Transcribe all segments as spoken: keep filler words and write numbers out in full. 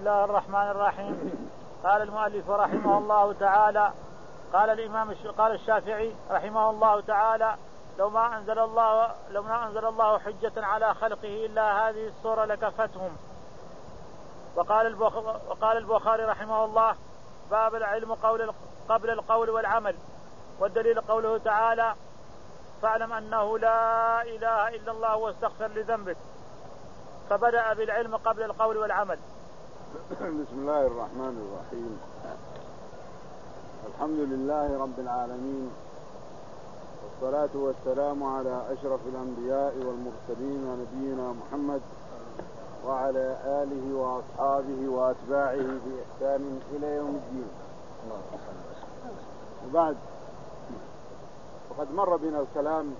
الله الرحمن الرحيم. قال المؤلف رحمه الله تعالى قال الإمام قال الشافعي رحمه الله تعالى لو ما أنزل الله لو ما أنزل الله حجة على خلقه إلا هذه السورة لكفتهم. وقال وقال البخاري رحمه الله باب العلم قول قبل القول والعمل، والدليل قوله تعالى فاعلم أنه لا إله إلا الله واستغفر لذنبك، فبدأ بالعلم قبل القول والعمل. بسم الله الرحمن الرحيم. الحمد لله رب العالمين، والصلاة والسلام على أشرف الأنبياء والمرسلين ونبينا محمد وعلى آله وأصحابه وأتباعه بإحسان إلى يوم الدين. وبعد، وقد مر بنا الكلام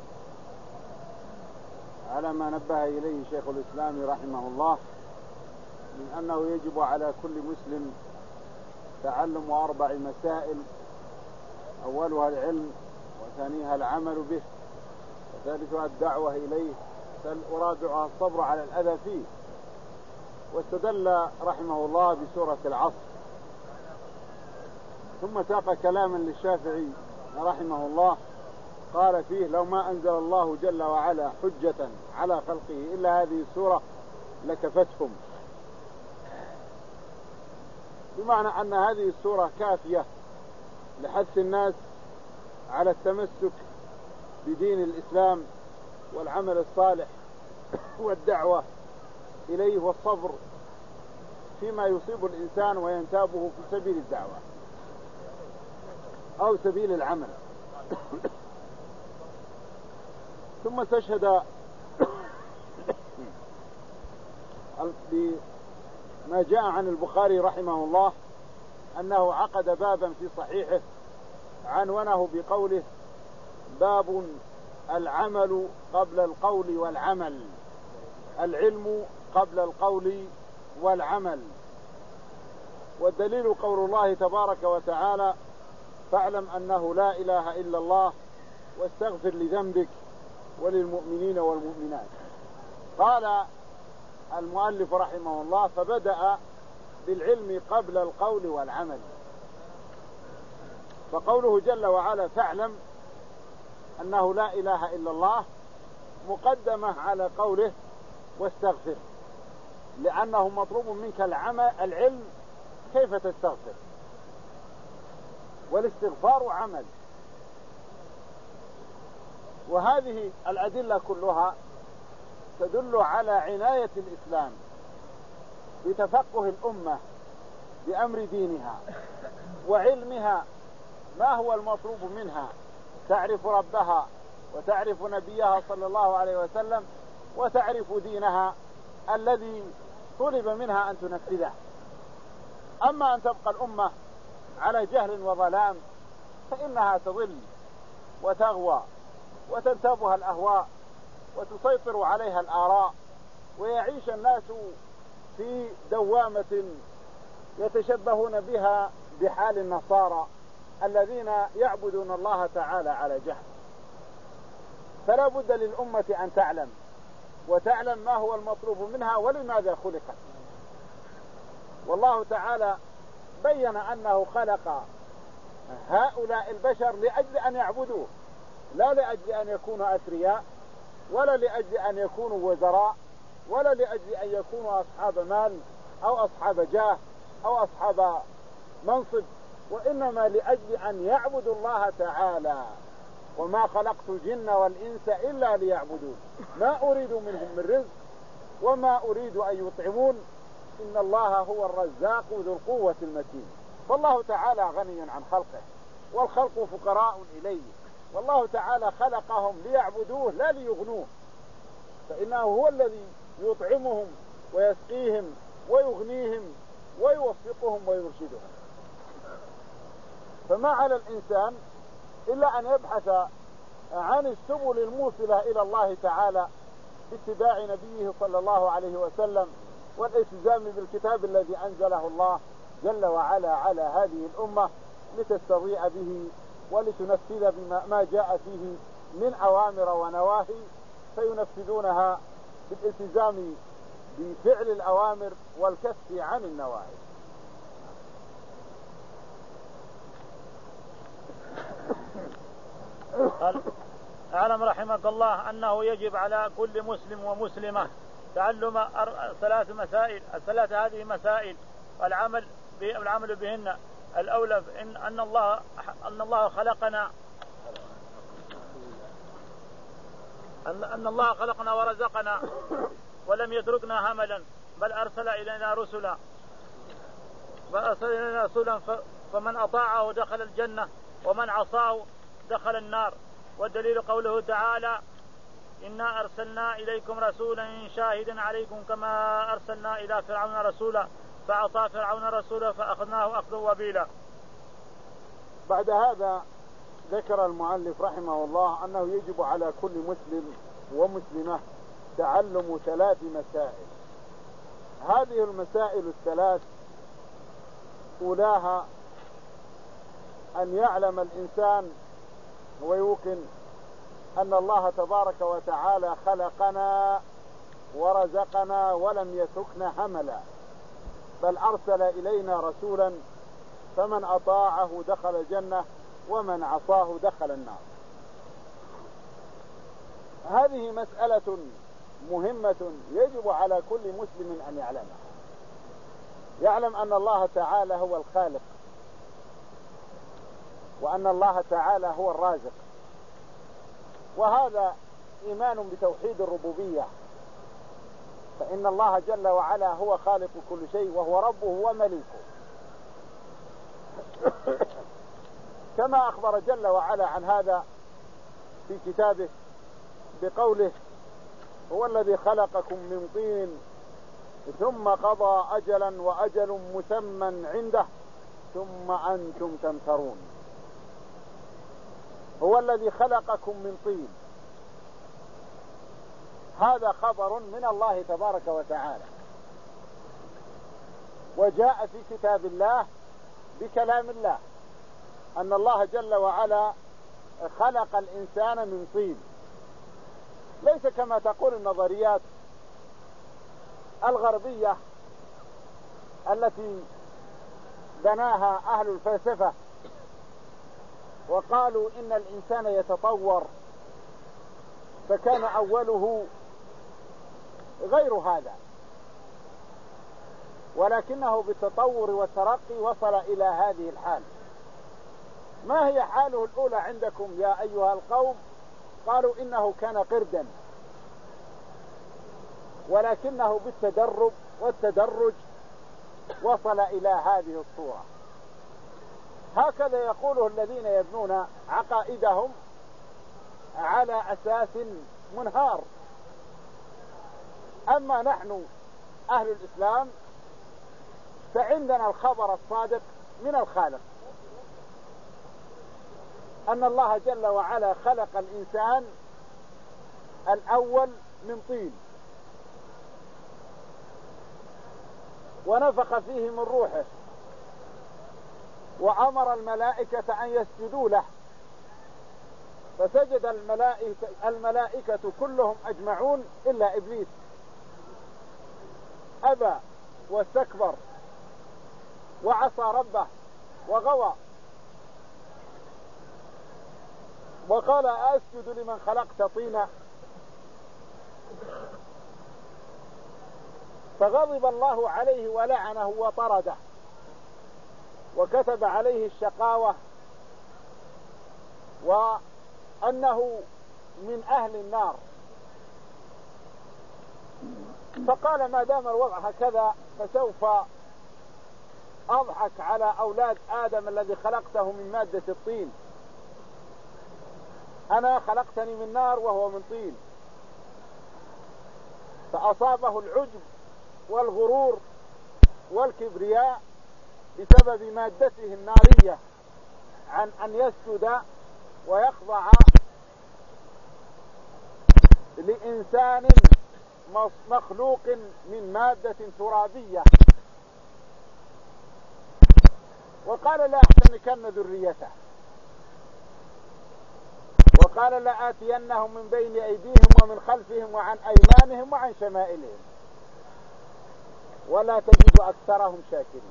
على ما نبه إليه شيخ الإسلام رحمه الله من أنه يجب على كل مسلم تعلم أربع مسائل، أولها العلم، وثانيها العمل به، وثالثها الدعوة إليه، ورابعها الصبر على الأذى فيه. واستدل رحمه الله بسورة العصر، ثم ساق كلاما للشافعي رحمه الله قال فيه لو ما أنزل الله جل وعلا حجة على خلقه إلا هذه السورة لكفتهم، بمعنى أن هذه السورة كافية لحث الناس على التمسك بدين الإسلام والعمل الصالح والدعوة إليه والصبر فيما يصيب الإنسان وينتابه في سبيل الدعوة أو سبيل العمل. ثم استشهد بما جاء عن البخاري رحمه الله أنه عقد بابا في صحيحه عنونه بقوله باب العمل قبل القول والعمل، العلم قبل القول والعمل. والدليل قول الله تبارك وتعالى فاعلم أنه لا إله إلا الله واستغفر لذنبك وللمؤمنين والمؤمنات. قال المؤلف رحمه الله فبدأ بالعلم قبل القول والعمل، فقوله جل وعلا فاعلم أنه لا إله إلا الله مقدمة على قوله واستغفر، لأنه مطلوب منك العمل العلم كيف تستغفر، والاستغفار عمل. وهذه الأدلة كلها تدل على عناية الإسلام بتفقه الأمة بأمر دينها وعلمها ما هو المطلوب منها، تعرف ربها وتعرف نبيها صلى الله عليه وسلم وتعرف دينها الذي طلب منها أن تنفذه. أما أن تبقى الأمة على جهل وظلام فإنها تضل وتغوى وتنتابها الأهواء وتسيطر عليها الآراء، ويعيش الناس في دوامة يتشبهون بها بحال النصارى الذين يعبدون الله تعالى على جهل. فلا بد للأمة أن تعلم وتعلم ما هو المطلوب منها ولماذا خلقت. والله تعالى بين أنه خلق هؤلاء البشر لأجل أن يعبدوه، لا لأجل أن يكونوا أثرياء، ولا لأجل أن يكونوا وزراء، ولا لأجل أن يكونوا أصحاب مال أو أصحاب جاه أو أصحاب منصب، وإنما لأجل أن يعبدوا الله تعالى. وما خلقت الجن والإنس إلا ليعبدون ما أريد منهم من رزق وما أريد أن يطعمون إن الله هو الرزاق ذو القوة المتين. فالله تعالى غني عن خلقه والخلق فقراء إليه، والله تعالى خلقهم ليعبدوه لا ليغنوه، فإنه هو الذي يطعمهم ويسقيهم ويغنيهم ويوفقهم ويرشدهم. فما على الإنسان إلا أن يبحث عن السبل الموصلة إلى الله تعالى باتباع نبيه صلى الله عليه وسلم والالتزام بالكتاب الذي أنزله الله جل وعلا على هذه الأمة لتستضيء به ولتنفذ بما ما جاء فيه من أوامر ونواهي، فينفذونها بالالتزام بفعل الأوامر والكف عن النواهي. قال اعلم رحمك الله أنه يجب على كل مسلم ومسلمة تعلم ثلاث مسائل، الثلاث هذه مسائل العمل العمل بهن. الأولى إن أن الله أن الله خلقنا أن الله خلقنا ورزقنا ولم يتركنا هملا، بل أرسل إلينا رسلا فأرسل إلينا رسلا فمن أطاعه دخل الجنة ومن عصاه دخل النار. والدليل قوله تعالى إنا أرسلنا إليكم رسولا شاهدا عليكم كما أرسلنا إلى فرعون رسولا فعصى فرعون رسولا فأخذناه أخذا وبيلا. بعد هذا ذكر المؤلف رحمه الله أنه يجب على كل مسلم ومسلمة تعلم ثلاث مسائل. هذه المسائل الثلاث أولاها أن يعلم الإنسان ويوقن أن الله تبارك وتعالى خلقنا ورزقنا ولم يتركنا هملا، بل أرسل إلينا رسولا فمن أطاعه دخل الجنة ومن عصاه دخل النار. هذه مسألة مهمة يجب على كل مسلم أن يعلمها، يعلم أن الله تعالى هو الخالق وأن الله تعالى هو الرازق، وهذا إيمان بتوحيد الربوبية، فإن الله جل وعلا هو خالق كل شيء وهو ربه ومليكه، كما أخبر جل وعلا عن هذا في كتابه بقوله هو الذي خلقكم من طين ثم قضى أجلا وأجل مسمى عنده ثم أنتم تمترون. هو الذي خلقكم من طين، هذا خبر من الله تبارك وتعالى، وجاء في كتاب الله بكلام الله أن الله جل وعلا خلق الإنسان من طين، ليس كما تقول النظريات الغربية التي بناها أهل الفلسفة وقالوا إن الإنسان يتطور فكان أوله غير هذا، ولكنه بالتطور والترقي وصل إلى هذه الحال. ما هي حاله الأولى عندكم يا أيها القوم؟ قالوا إنه كان قردا، ولكنه بالتدرب والتدرج وصل إلى هذه الصورة. هكذا يقوله الذين يبنون عقائدهم على أساس منهار. أما نحن أهل الإسلام فعندنا الخبر الصادق من الخالق أن الله جل وعلا خلق الإنسان الأول من طين ونفخ فيه من روحه وأمر الملائكة أن يسجدوا له، فسجد الملائكة, الملائكة كلهم أجمعون إلا إبليس، أبى واستكبر وعصى ربه وغوى وقال أسجد لمن خلقت طينا، فغضب الله عليه ولعنه وطرده وكتب عليه الشقاوة وأنه من أهل النار. فقال ما دام الوضع هكذا فسوف أضحك على أولاد آدم الذي خلقته من مادة الطين، أنا خلقتني من نار وهو من طين. فأصابه العجب والغرور والكبرياء بسبب مادته النارية عن أن يسجد ويخضع لإنسان مخلوق من مادة ترابية، وقال لا أحتنكن ذريته، وقال لآتينهم من بين أيديهم ومن خلفهم وعن أيمانهم وعن شمائلهم. ولا تجد أكثرهم شاكرين.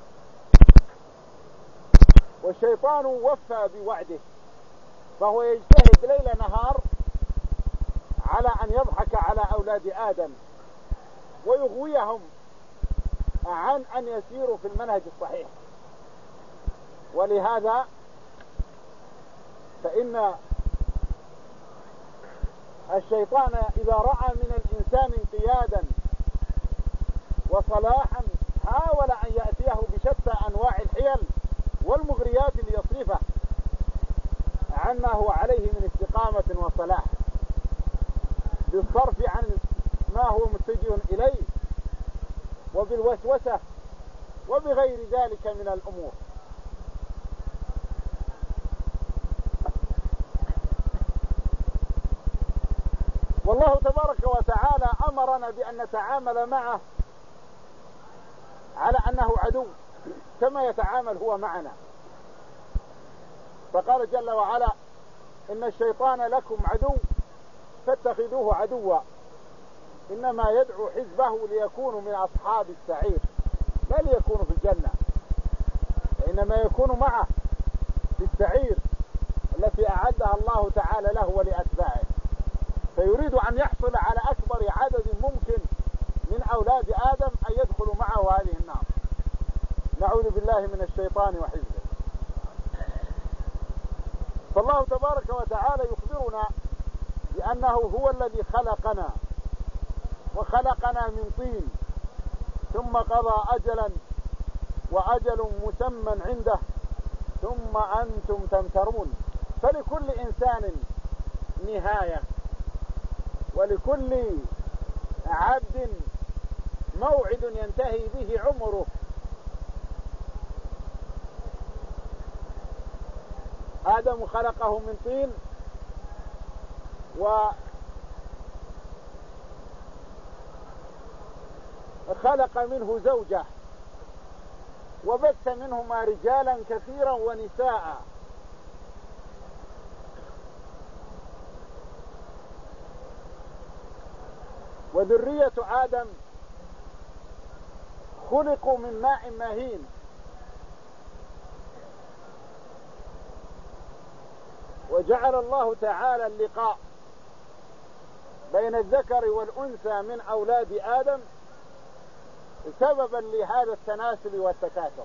والشيطان وفى بوعده، فهو يجتهد ليل نهار على أن يضحك على أولاد آدم ويغويهم عن أن يسيروا في المنهج الصحيح. ولهذا فإن الشيطان إذا رأى من الإنسان انقيادا وصلاحا حاول أن يأتيه بشتى أنواع الحيل والمغريات ليصرفه عما هو عليه من استقامة وصلاح، بالصرف عن ما هو متجه إليه وبالوسوسة وبغير ذلك من الأمور. والله تبارك وتعالى أمرنا بأن نتعامل معه على أنه عدو كما يتعامل هو معنا، فقال جل وعلا: إن الشيطان لكم عدو فاتخذوه عدوا إنما يدعو حزبه ليكونوا من أصحاب السعير لا ليكونوا في الجنة، وإنما يكون معه في السعير التي أعدها الله تعالى له ولأتباعه. فيريد أن يحصل على أكبر عدد ممكن من أولاد آدم أن يدخلوا معه هذه النار. نعوذ بالله من الشيطان وحزبه. فالله تبارك وتعالى يخبرنا بأنه هو الذي خلقنا وخلقنا من طين ثم قضى أجلا وأجل مسمى عنده ثم أنتم تمترون. فلكل إنسان نهاية، ولكل عبد موعد ينتهي به عمره. آدم خلقه من طين وخلق منه زوجه وبث منهما رجالا كثيرا ونساء. وذرية آدم خلقوا من ماء مهين، وجعل الله تعالى اللقاء بين الذكر والأنثى من أولاد آدم سببا لهذا التناسل والتكاثر.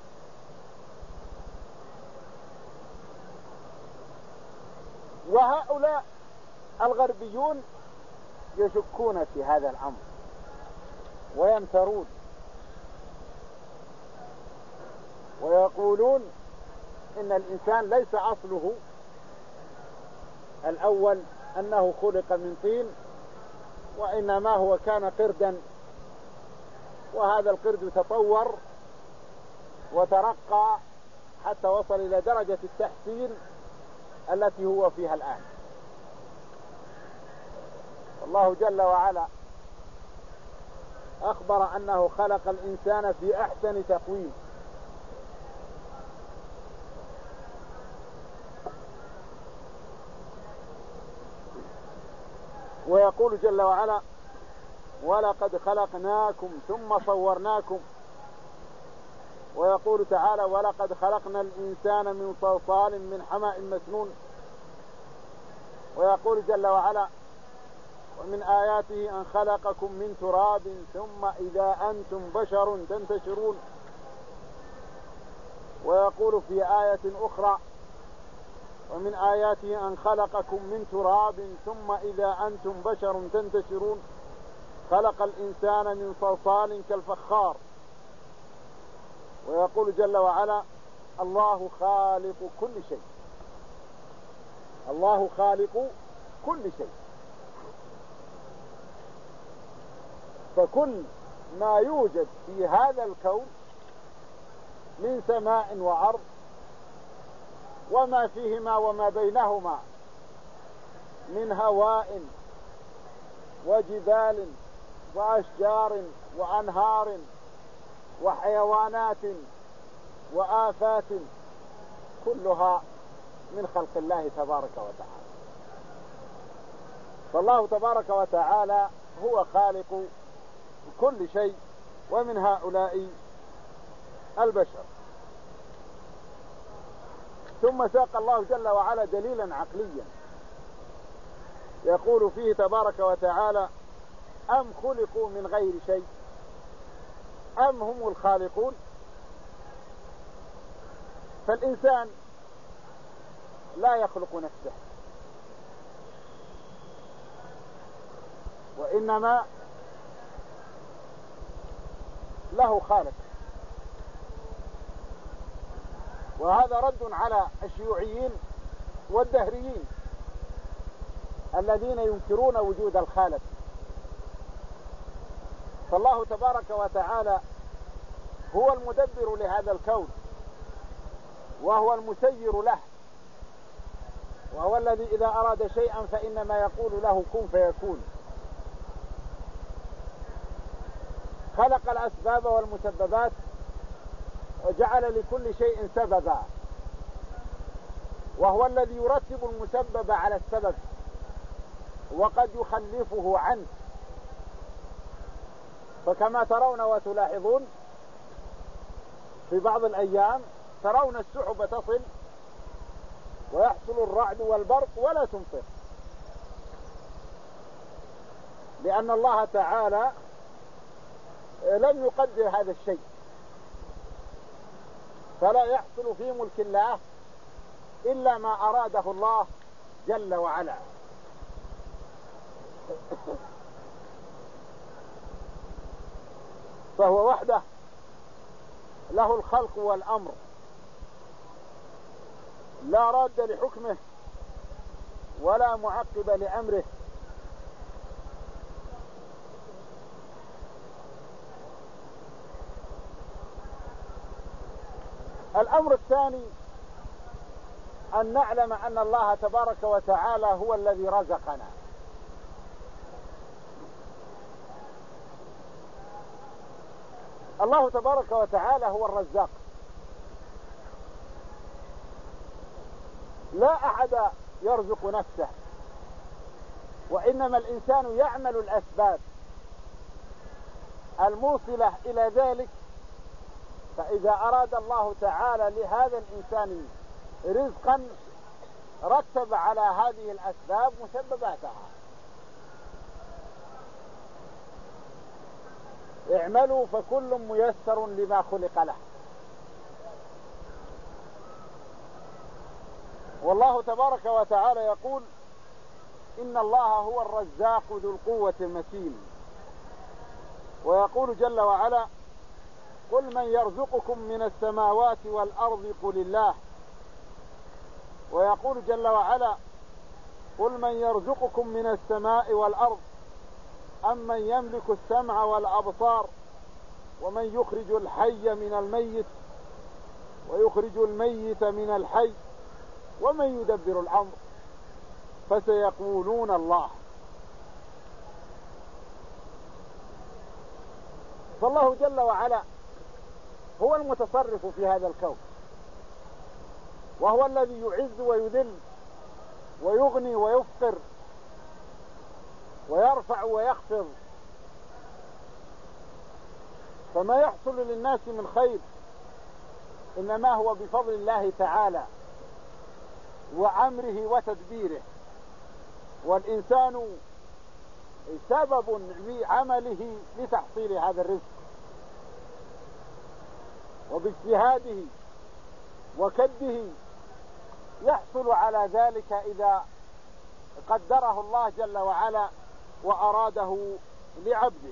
وهؤلاء الغربيون يشكون في هذا الأمر ويمترون ويقولون إن الإنسان ليس أصله الأول أنه خلق من طين، وإنما هو كان قردا، وهذا القرد تطور وترقى حتى وصل إلى درجة التحسين التي هو فيها الآن. الله جل وعلا أخبر أنه خلق الإنسان في أحسن تقويم. ويقول جل وعلا: ولقد خلقناكم ثم صورناكم. ويقول تعالى: ولقد خلقنا الإنسان من صلصال من حمأ مسنون. ويقول جل وعلا: ومن آياته أن خلقكم من تراب ثم إذا أنتم بشر تنتشرون. ويقول في آية أخرى: ومن آياته أن خلقكم من تراب ثم إذا أنتم بشر تنتشرون. خلق الإنسان من صلصال كالفخار. ويقول جل وعلا: الله خالق كل شيء. الله خالق كل شيء. فكل ما يوجد في هذا الكون من سماء وأرض وما فيهما وما بينهما من هواء وجبال وأشجار وأنهار وحيوانات وآفات كلها من خلق الله تبارك وتعالى. فالله تبارك وتعالى هو خالق كل شيء ومن هؤلاء البشر. ثم ساق الله جل وعلا دليلا عقليا يقول فيه تبارك وتعالى: أم خلقوا من غير شيء أم هم الخالقون. فالإنسان لا يخلق نفسه، وإنما له خالق. وهذا رد على الشيوعيين والدهريين الذين ينكرون وجود الخالق. فالله تبارك وتعالى هو المدبر لهذا الكون، وهو المسير له، وهو الذي إذا أراد شيئا فإنما يقول له كن فيكون. خلق الأسباب والمسببات وجعل لكل شيء سببا، وهو الذي يرتب المسبب على السبب وقد يخلفه عنه. فكما ترون وتلاحظون في بعض الأيام ترون السحب تصل ويحصل الرعد والبرق ولا تمطر، لأن الله تعالى لم يقدر هذا الشيء، فلا يحصل في ملك الله إلا ما أراده الله جل وعلا. فهو وحده له الخلق والأمر، لا راد لحكمه ولا معقب لأمره. الأمر الثاني أن نعلم أن الله تبارك وتعالى هو الذي رزقنا. الله تبارك وتعالى هو الرزاق، لا أحد يرزق نفسه، وإنما الإنسان يعمل الأسباب الموصلة إلى ذلك. فإذا أراد الله تعالى لهذا الإنسان رزقا رتب على هذه الأسباب مسبباتها. اعملوا فكل ميسر لما خلق له. والله تبارك وتعالى يقول: إن الله هو الرزاق ذو القوة المتين. ويقول جل وعلا: قل من يرزقكم من السماوات والأرض قل الله. ويقول جل وعلا: قل من يرزقكم من السماء والأرض أمن يملك السمع والأبصار ومن يخرج الحي من الميت ويخرج الميت من الحي ومن يدبر الأمر فسيقولون الله. فالله جل وعلا هو المتصرف في هذا الكون، وهو الذي يعز ويذل ويغني ويفقر ويرفع ويخفض. فما يحصل للناس من خير إنما هو بفضل الله تعالى وأمره وتدبيره، والإنسان سبب لعمله لتحصيل هذا الرزق، وباجتهاده وكده يحصل على ذلك إذا قدره الله جل وعلا وأراده لعبده.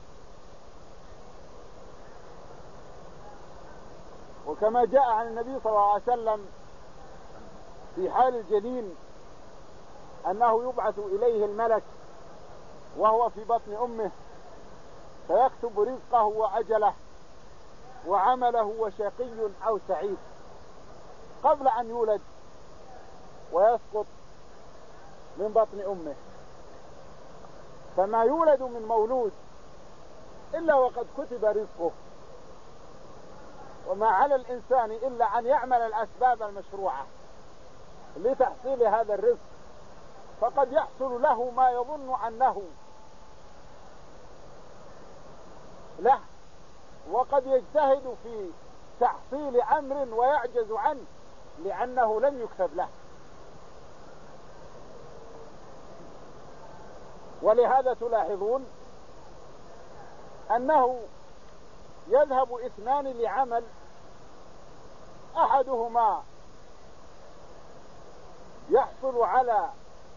وكما جاء عن النبي صلى الله عليه وسلم في حال الجنين أنه يبعث إليه الملك وهو في بطن أمه فيكتب رزقه وأجله وعمله وشقي أو سعيد قبل أن يولد ويسقط من بطن أمه. فما يولد من مولود إلا وقد كتب رزقه، وما على الإنسان إلا أن يعمل الأسباب المشروعة لتحصيل هذا الرزق، فقد يحصل له ما يظن أنه له وقد يجتهد في تحصيل أمر ويعجز عنه لأنه لم يكتب له. ولهذا تلاحظون أنه يذهب اثنان لعمل، أحدهما يحصل على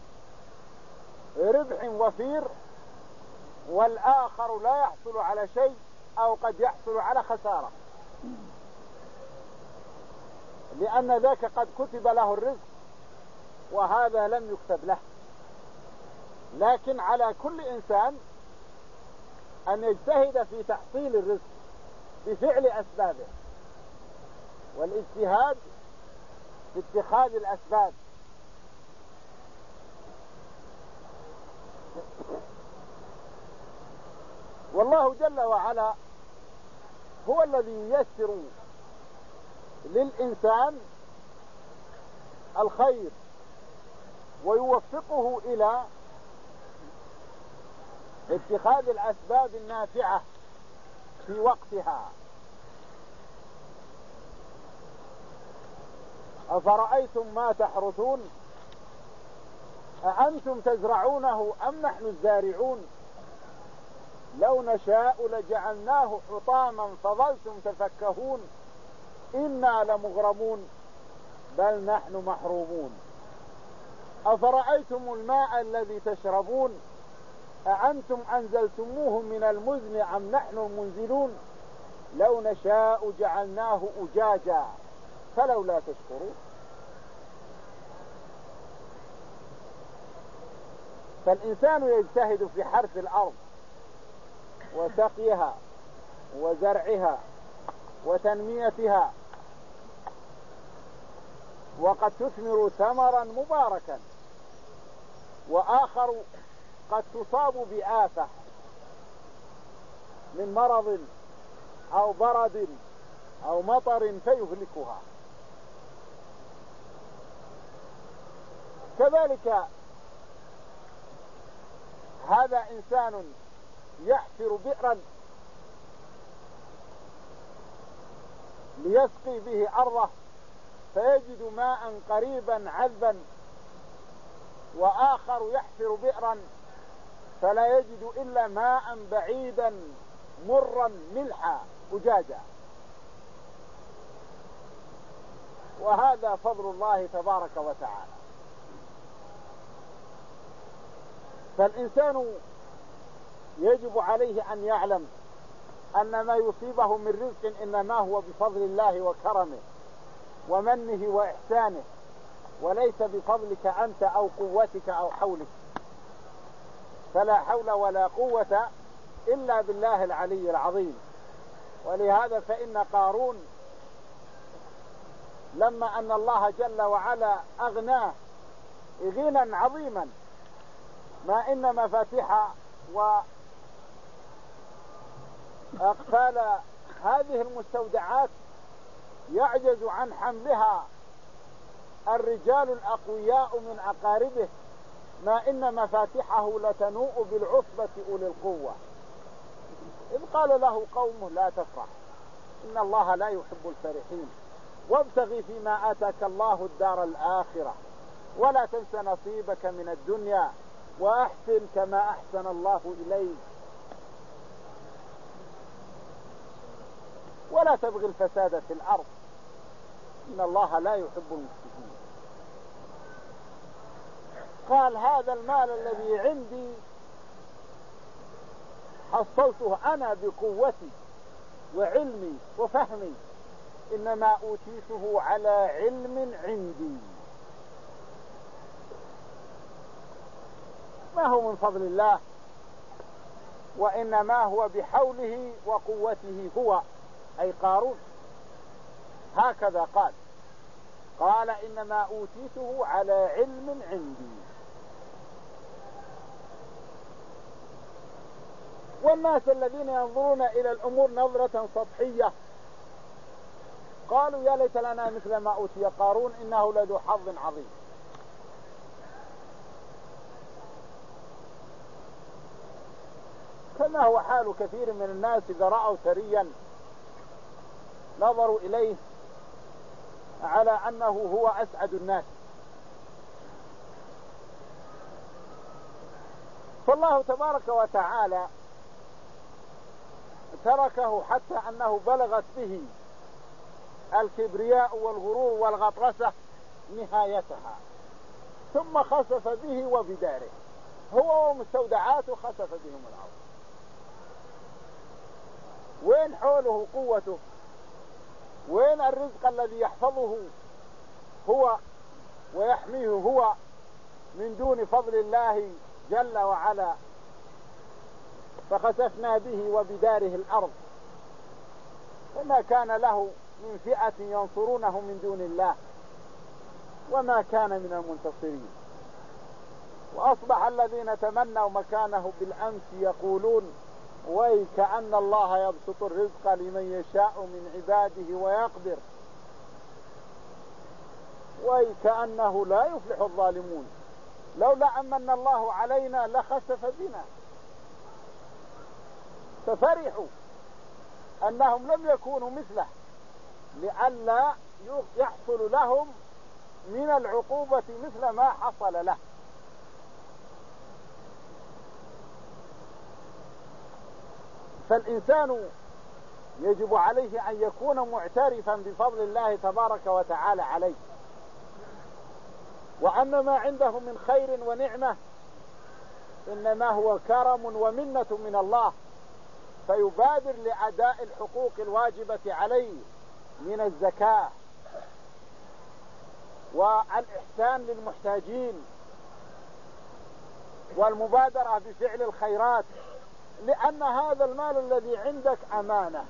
ربح وفير والآخر لا يحصل على شيء أو قد يحصل على خسارة، لأن ذاك قد كتب له الرزق وهذا لم يكتب له. لكن على كل إنسان أن يجتهد في تحصيل الرزق بفعل أسبابه، والاجتهاد في اتخاذ الأسباب. والله جل وعلا هو الذي ييسر للإنسان الخير ويوفقه إلى اتخاذ الأسباب النافعة في وقتها. أفرأيتم ما تحرثون أأنتم تزرعونه أم نحن الزارعون لو نشاء لجعلناه حطاما فظلتم تفكهون إنا لمغرمون بل نحن محرومون. أفرأيتم الماء الذي تشربون أأنتم أنزلتموه من المزن أم نحن المنزلون لو نشاء جعلناه أجاجا فلولا تشكرون. فالإنسان يجتهد في حرث الأرض وسقيها وزرعها وتنميتها، وقد تثمر ثمرا مباركا، وآخر قد تصاب بآفة من مرض أو برد أو مطر فيهلكها. كذلك هذا إنسان يحفر بئرا ليسقي به أرضه فيجد ماء قريبا عذبا، وآخر يحفر بئرا فلا يجد إلا ماء بعيدا مرا ملحا أجاجا. وهذا فضل الله تبارك وتعالى. فالإنسان يجب عليه أن يعلم أن ما يصيبه من رزق إنما هو بفضل الله وكرمه ومنه وإحسانه، وليس بفضلك أنت أو قوتك أو حولك. فلا حول ولا قوة إلا بالله العلي العظيم. ولهذا فإن قارون لما أن الله جل وعلا أغناه غنى عظيما، ما إن مفاتيح وأقفال هذه المستودعات يعجز عن حملها الرجال الأقوياء من أقاربه، ما إن مفاتيحه لتنوء بالعصبة أولي القوة. إذ قال له قومه لا تفرح إن الله لا يحب الفرحين وابتغي فيما آتاك الله الدار الآخرة ولا تنس نصيبك من الدنيا وأحسن كما أحسن الله إليك ولا تبغي الفساد في الأرض إن الله لا يحب المفسدين. قال هذا المال الذي عندي حصلته أنا بقوتي وعلمي وفهمي، إنما أوتيته على علم عندي، ما هو من فضل الله، وإنما هو بحوله وقوته هو، أي قارون. هكذا قال قال إنما أوتيته على علم عندي. والناس الذين ينظرون إلى الأمور نظرة سطحية قالوا يا ليت لنا مثل ما أوتي قارون إنه لذو حظ عظيم. كما هو حال كثير من الناس إذا رأوا ثريا نظروا إليه على أنه هو أسعد الناس. فالله تبارك وتعالى تركه حتى أنه بلغت به الكبرياء والغرور والغطرسة نهايتها، ثم خسف به وبداره، هو ومستودعاته خسف بهم الأرض. وين حوله قوته؟ وين الرزق الذي يحفظه هو ويحميه هو من دون فضل الله جل وعلا؟ فخسفنا به وبداره الأرض، فما كان له من فئة ينصرونه من دون الله وما كان من المنتصرين. وأصبح الذين تمنوا مكانه بالأمس يقولون ويكأن الله يبسط الرزق لمن يشاء من عباده ويقدر، ويكأنه لا يفلح الظالمون، لولا أمن الله علينا لخسف بنا. ففرحوا أنهم لم يكونوا مثله لئلا يحصل لهم من العقوبة مثل ما حصل له. فالإنسان يجب عليه أن يكون معترفا بفضل الله تبارك وتعالى عليه، وأن ما عنده من خير ونعمة إنما هو كرم ومنة من الله، فيبادر لأداء الحقوق الواجبة عليه من الزكاة والإحسان للمحتاجين والمبادرة بفعل الخيرات، لأن هذا المال الذي عندك أمانة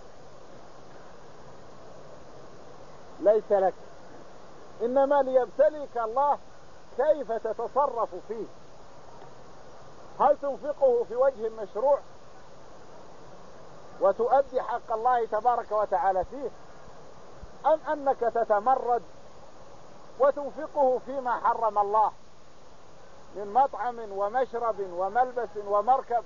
ليس لك، إنما ليبتليك الله كيف تتصرف فيه. هل تنفقه في وجه مشروع وتؤدي حق الله تبارك وتعالى فيه، أم أنك تتمرد وتنفقه فيما حرم الله من مطعم ومشرب وملبس ومركب،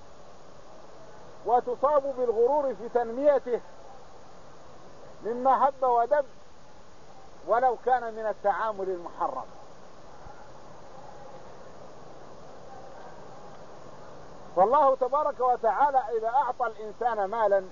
وتصاب بالغرور في تنميته مما هب ودب ولو كان من التعامل المحرم. فالله تبارك وتعالى إذا أعطى الإنسان مالا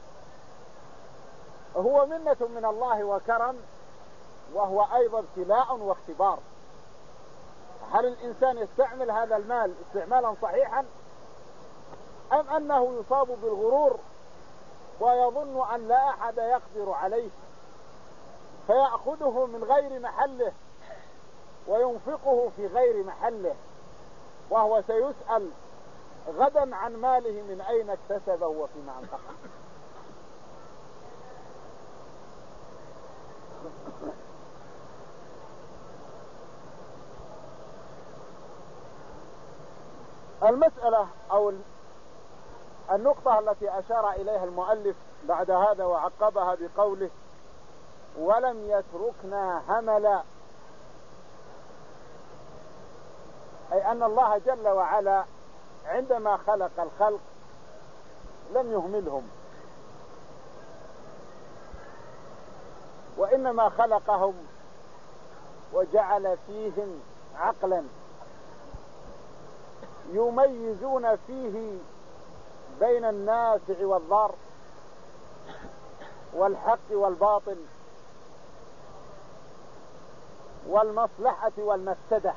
هو منة من الله وكرم، وهو أيضا ابتلاء واختبار. هل الإنسان يستعمل هذا المال استعمالا صحيحا، أم أنه يصاب بالغرور ويظن أن لا أحد يقدر عليه فيأخذه من غير محله وينفقه في غير محله، وهو سيسأل غدا عن ماله من أين اكتسبه وفيما أنفقه. المسألة أو النقطة التي أشار إليها المؤلف بعد هذا وعقبها بقوله ولم يتركنا هملا، أي أن الله جل وعلا عندما خلق الخلق لم يهملهم، وإنما خلقهم وجعل فيهم عقلا يميزون فيه بين النافع والضار والحق والباطل والمصلحة والمفسدة،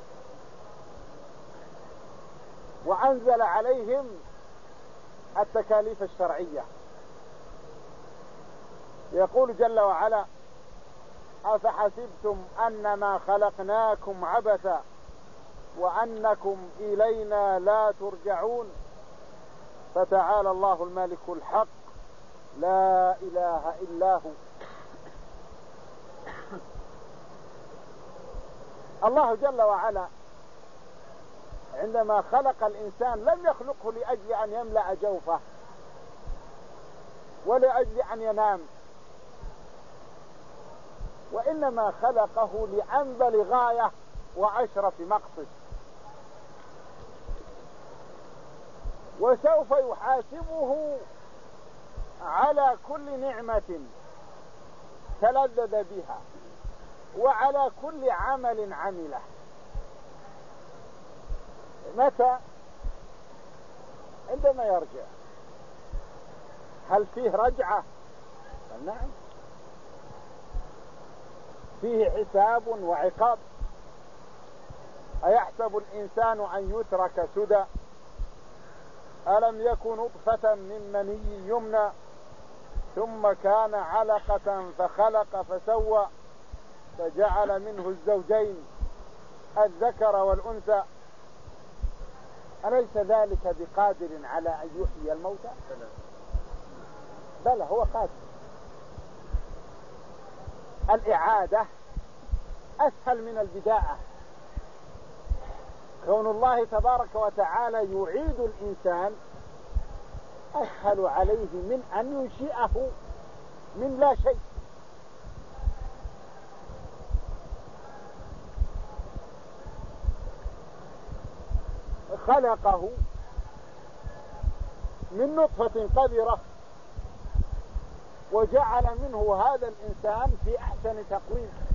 وأنزل عليهم التكاليف الشرعية. يقول جل وعلا أفحسبتم أنما خلقناكم عبثا وأنكم إلينا لا ترجعون فتعالى الله الملك الحق لا إله إلا هو. الله جل وعلا عندما خلق الإنسان لم يخلقه لأجل أن يملأ جوفه ولأجل أن ينام، وإنما خلقه لأنبل غاية وأشرف مقصد، وسوف يحاسبه على كل نعمة تلذذ بها وعلى كل عمل عمله. متى؟ عندما يرجع. هل فيه رجعة؟ نعم، فيه حساب وعقاب. أيحسب الإنسان أن يترك سدى؟ ألم يكن نطفة من مني يمنى ثم كان علقة فخلق فسوى فجعل منه الزوجين الذكر والأنثى. أليس ذلك بقادر على أن يحيي الموتى؟ بلى هو قادر. الإعادة أسهل من البداءة. كون الله تبارك وتعالى يعيد الإنسان أسهل عليه من أن ينشئه من لا شيء. خلقه من نطفة قذرة وجعل منه هذا الإنسان في أحسن تقويم.